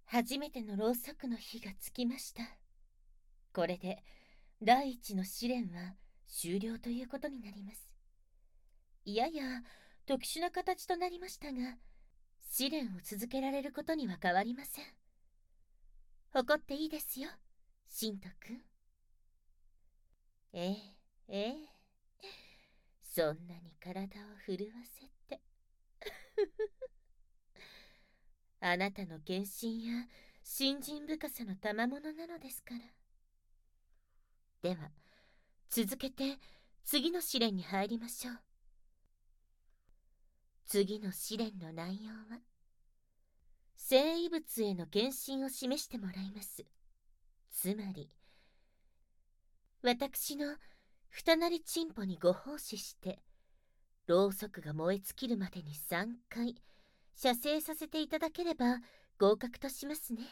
初めてのろうそくの火がつきました。これで第一の試練は終了ということになります。いやや特殊な形となりましたが、試練を続けられることには変わりません。誇っていいですよ、シント君。ええ、そんなに体を震わせてあなたの献身や信心深さの賜物なのですから。では続けて次の試練に入りましょう。次の試練の内容は、生異物への献身を示してもらいます。つまり私の二なりチンポにご奉仕して、ろうそくが燃え尽きるまでに3回射精させていただければ合格としますね。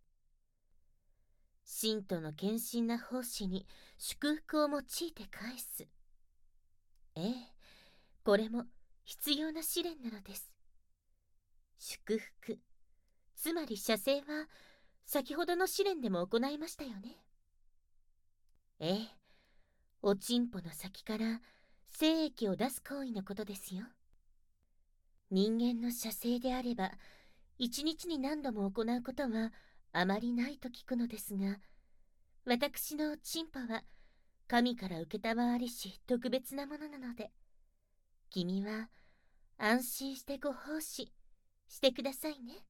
信徒の献身な奉仕に祝福を用いて返す。ええ、これも必要な試練なのです。祝福、つまり射精は先ほどの試練でも行いましたよね。ええ、おちんぽの先から精液を出す行為のことですよ。人間の射精であれば一日に何度も行うことはあまりないと聞くのですが、私のチンポは神から承りし特別なものなので、君は安心してご奉仕してくださいね。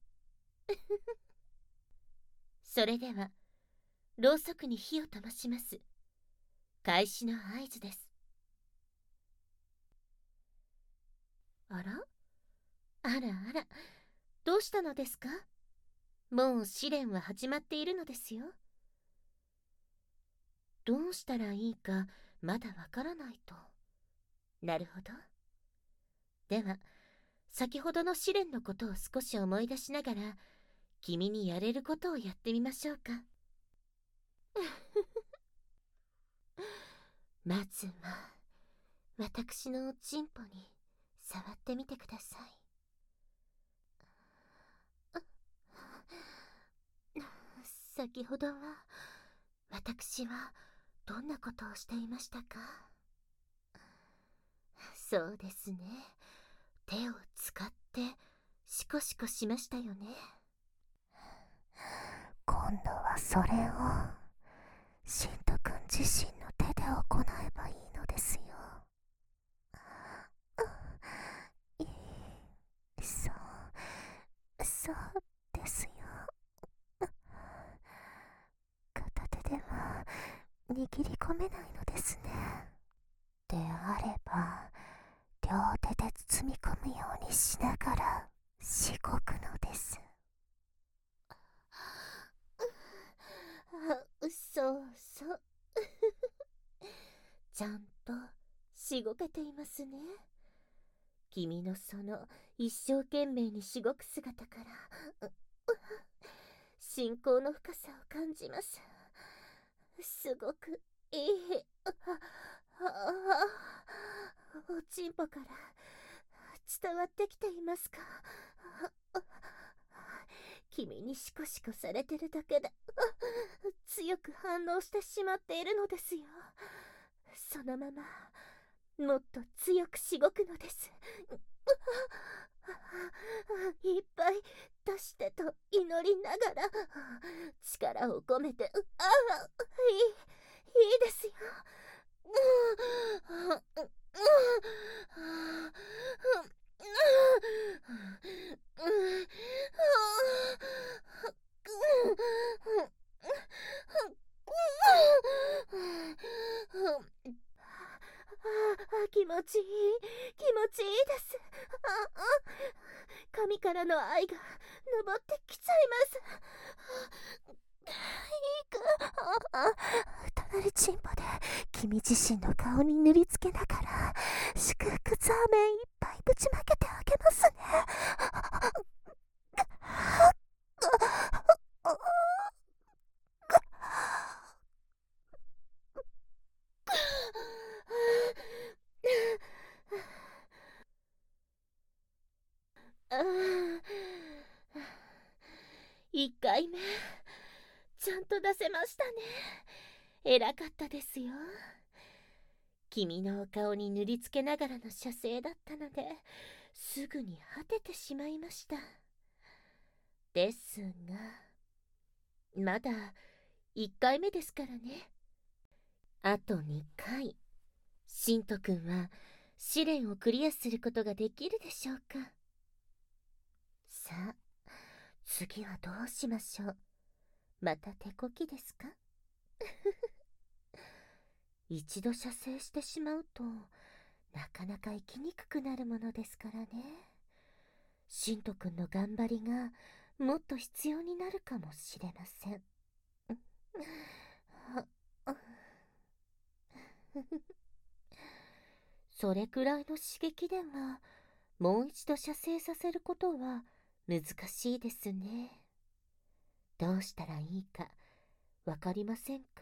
それではろうそくに火を灯します。開始の合図です。あらあらあら、どうしたのですか？もう試練は始まっているのですよ。どうしたらいいかまだわからないと。なるほど。では先ほどの試練のことを少し思い出しながら、君にやれることをやってみましょうか。まずは私のおちんぽに触ってみてください。先ほどは私はどんなことをしていましたか？そうですね、手を使ってシコシコしましたよね。 今度はそれをシント君自身の手で行えばいいのですよ。そうですよ。片手では握り込めないのですね。であれば両手で包み込むようにしながらしごくのです。 そうそうちゃんとしごけていますね。君のその一生懸命にしごく姿から信仰の深さを感じます。すごくいい。おちんぽから伝わってきていますか？君にシコシコされてるだけで強く反応してしまっているのですよ。そのままもっと強くしごくのです。いっぱい出してと祈りながら力を込めて、いいですよ。気持ちいい、気持ちいいです。神からの愛が登ってきちゃいます。 隣チンポで君自身の顔に塗りつけながら祝福ザーメンいっぱいぶちまけてあげますね。 1回目ちゃんと出せましたね。偉かったですよ。君のお顔に塗りつけながらの射精だったので、すぐに果ててしまいました。ですが、まだ1回目ですからね。あと2回、しんとくんは試練をクリアすることができるでしょうか。さあ、次はどうしましょう。また手こきですか？一度射精してしまうと、なかなか生きにくくなるものですからね。しんとくんの頑張りがもっと必要になるかもしれません。それくらいの刺激ではもう一度射精させることは難しいですね。どうしたらいいかわかりませんか？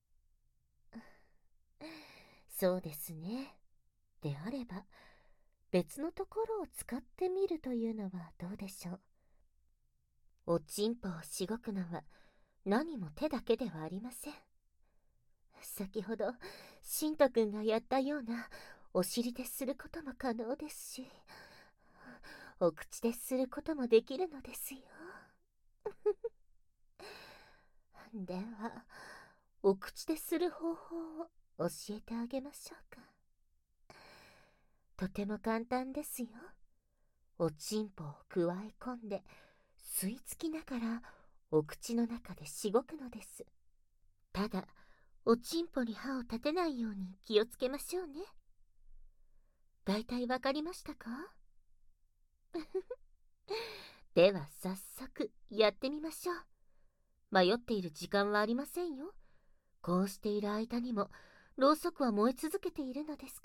そうですね。であれば別のところを使ってみるというのはどうでしょう。おちんぽをしごくのは何も手だけではありません。先ほどしんとくんがやったようなお尻ですることも可能ですし、お口ですることもできるのですよ。ではお口でする方法を教えてあげましょうか。とても簡単ですよ。おちんぽをくわえ込んで吸い付きながらお口の中でしごくのです。ただおちんぽに歯を立てないように気をつけましょうね。だいたいわかりましたか？では早速やってみましょう。迷っている時間はありませんよ。こうしている間にもろうそくは燃え続けているのですから。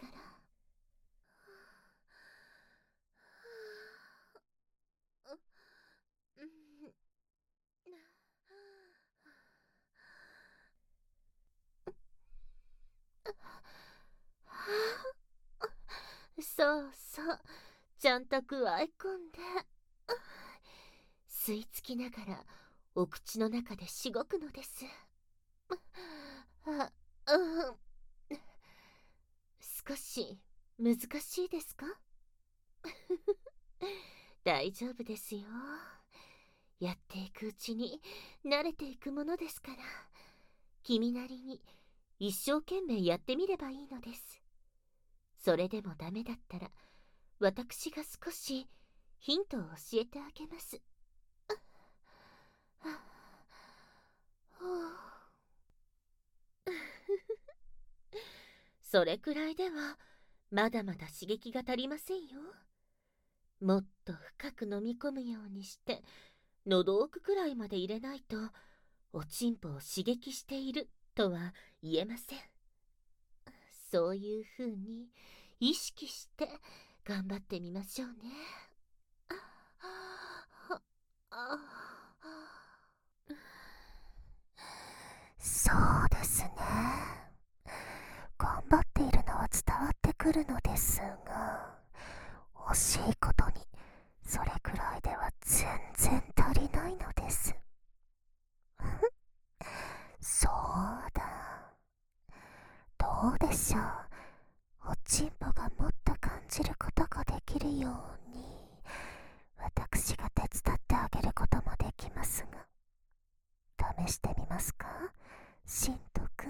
そうそう、ちゃんとくわえ込んで吸い付きながらお口の中でしごくのです。少し難しいですか？大丈夫ですよ。やっていくうちに慣れていくものですから、君なりに一生懸命やってみればいいのです。それでもダメだったら私が少しヒントを教えてあげます。それくらいではまだまだ刺激が足りませんよ。もっと深く飲み込むようにして喉奥くらいまで入れないとおちんぽを刺激しているとは言えません。そういうふうに意識して頑張ってみましょうね。 そうですね。頑張っているのは伝わってくるのですが、惜しいことにそれくらいでは全然足りないのです。そうだ、どうでしょう。おちんぽがもっと感じることができるように私が手伝ってあげることもできますが、試してみますか、しんとくん。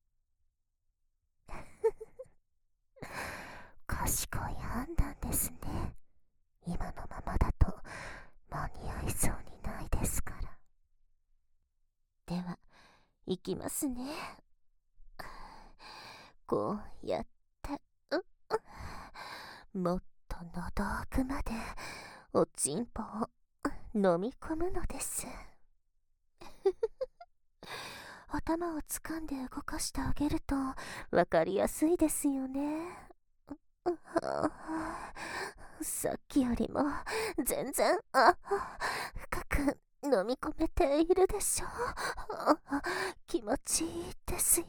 賢い判断ですね。今のままだと間に合いそうにないですから。 では行きますね。こうやってもっと喉奥までおちんぽを飲み込むのです。頭を掴んで動かしてあげるとわかりやすいですよね。さっきよりも全然深く飲み込めているでしょう。気持ちいいですよ。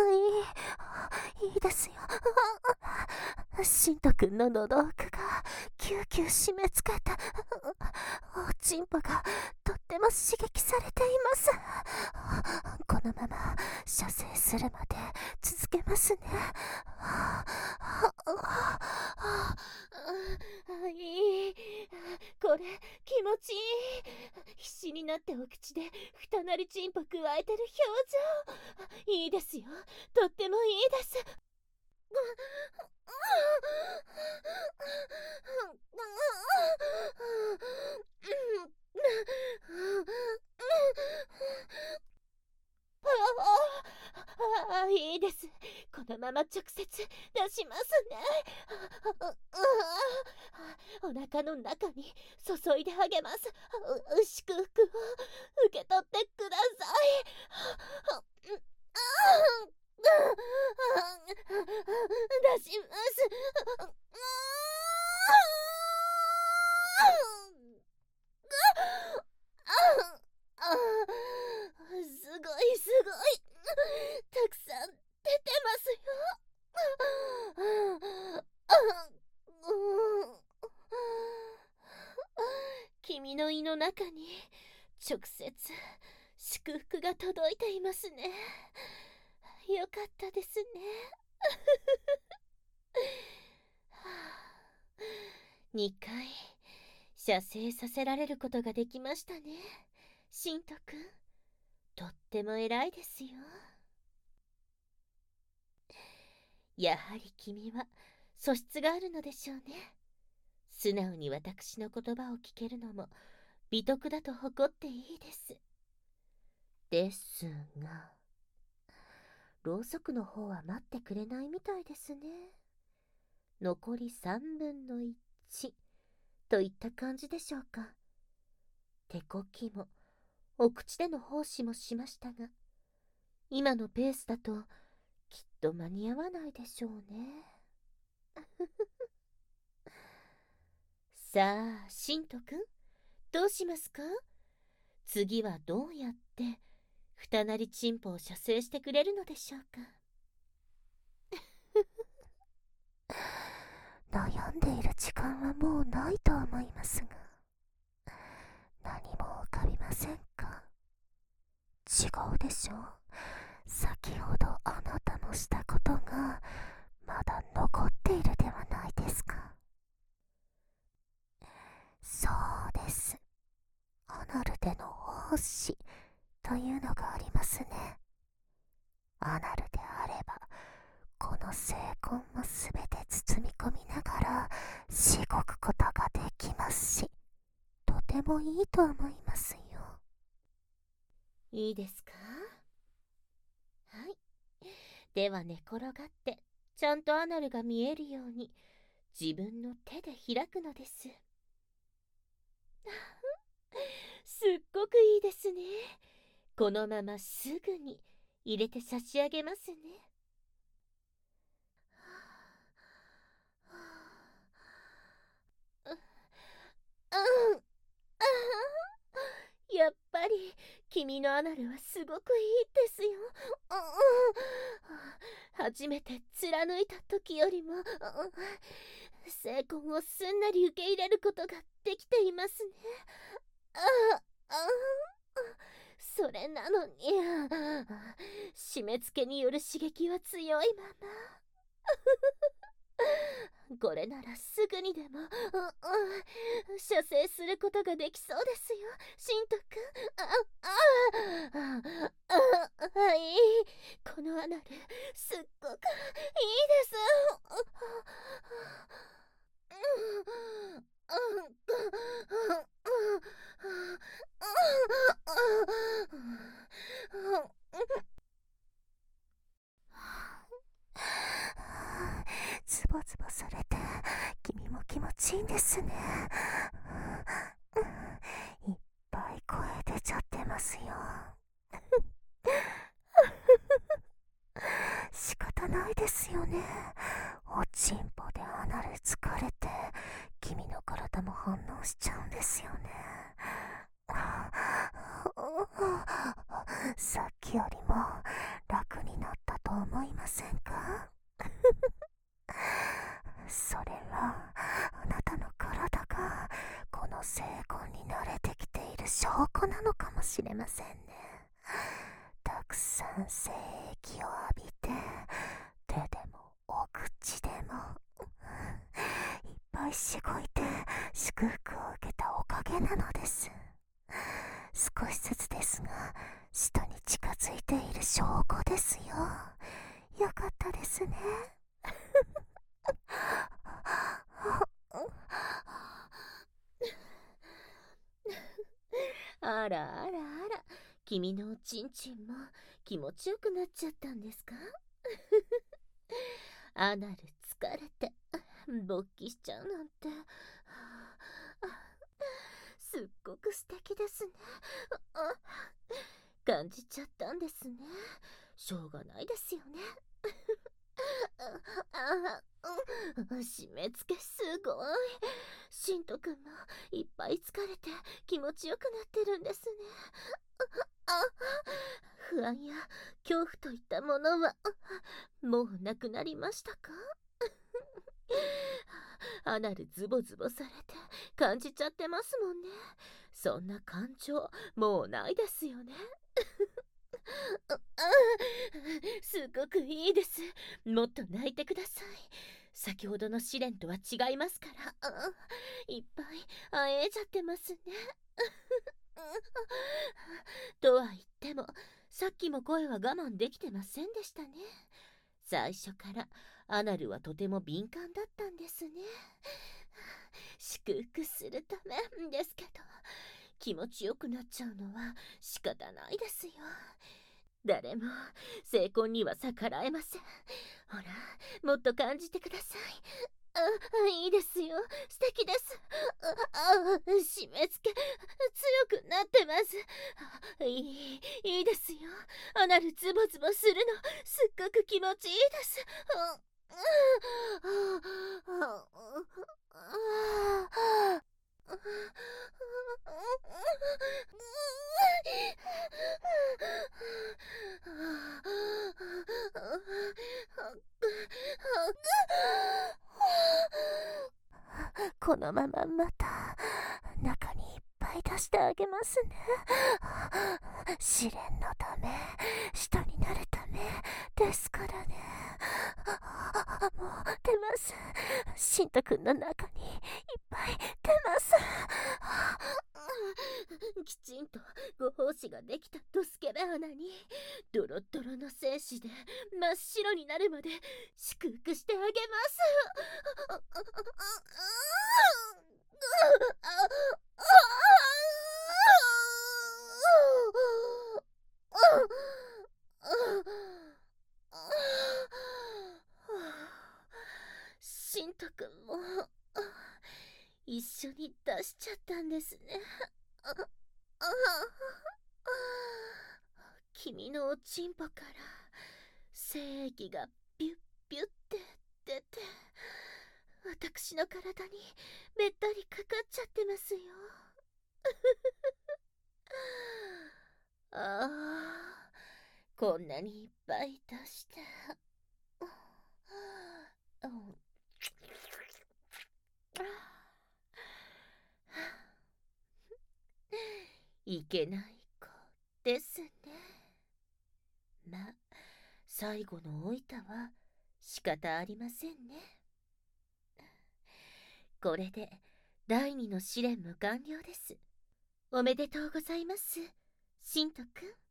いいですよ。しんとくんの喉奥がキューキュー締め付けて、おちんぽがとっても刺激されています。このまま射精するまで続けますね。 いい、これ気持ちいい。必死になってお口で二なりチンポくわえてる表情、いいですよ、とってもいいです。いいです。このまま直接出しますね。お腹の中に注いであげます。祝福を受け取ってください。出します。すごいすごい。たくさん出てますよ。君の胃の中に直接祝福が届いていますね。よかったですね。2回射精させられることができましたね。しんとくん、とっても偉いですよ。やはり君は素質があるのでしょうね。素直に私の言葉を聞けるのも美徳だと誇っていいです。ですが、ろうそくの方は待ってくれないみたいですね。残り3分の1といった感じでしょうか。手こきもお口での奉仕もしましたが、今のペースだときっと間に合わないでしょうね。さあ、しんとくん、どうしますか？次はどうやって二なりチンポを射精してくれるのでしょうか。 悩んでいる時間はもうないと思いますが、何も浮かびませんか？違うでしょう。先ほどあなたのしたことがまだ残っているではないですか。そうです。アナルでの奉仕というのがありますね。アナルであれば、この精魂もすべて包み込みながらしごくことができますし、とてもいいと思いますよ。 いいですか？はい。では寝転がってちゃんとアナルが見えるように自分の手で開くのです。すっごくいいですね。このまますぐに入れて差し上げますね。やっぱり君のアナルはすごくいいですよ。初めて貫いた時よりも精魂をすんなり受け入れることができていますね。それなのに締め付けによる刺激は強いまま。これならすぐにでも射精することができそうですよ、しんとくん。はい、このアナルすっごくいいです。 ズボズボされて君も気持ちいいんですね。いっぱい声出ちゃってますよ。仕方ないですよね。おちんぽでアナル疲れて君の体も反応しちゃうんですよね。さっきよりも楽になったと思いませんか？それはあなたの体証拠なのかもしれませんね。たくさん精液を浴びて、手でもお口でもいっぱいしごいて祝福を受けたおかげなのです。少しずつですが死とに近づいている証拠ですよ。よかったですね。 あらあらあら、君のおちんちんも気持ちよくなっちゃったんですか？アナル疲れて勃起しちゃうなんて、すっごく素敵ですね。感じちゃったんですね。しょうがないですよね。締め付けすごい。しんとくんもいっぱい疲れて気持ちよくなってるんですね。不安や恐怖といったものはもうなくなりましたか？アナルズボズボされて感じちゃってますもんね。そんな感情もうないですよね。すごくいいです。もっと泣いてください。先ほどの試練とは違いますから。いっぱいあえちゃってますね。とは言っても、さっきも声は我慢できてませんでしたね。最初からアナルはとても敏感だったんですね。祝福するためですけど、気持ちよくなっちゃうのは仕方ないですよ。誰も成婚には逆らえません。ほら、もっと感じてください。いいですよ。素敵です。締め付け強くなってます。いいですよ。アナルズボズボするのすっごく気持ちいいです。 このまままた中にいっぱい出してあげますね。試練のため、人になるためですからね。もう出ます。しんとくんの中にいっぱい出ます。 きちんとご奉仕ができたドスケベ穴にドロッドロの精子で真っ白になるまで祝福してあげますしんとくんも一緒に出しちゃったんですね。君のおちんぽから精液がビュッビュッって出て、私の体にべったりかかっちゃってますよ。ああ、こんなにいっぱい出して。いけない子ですね。まあ、最後のおいたは仕方ありませんね。これで第二の試練も完了です。おめでとうございます、しんとくん。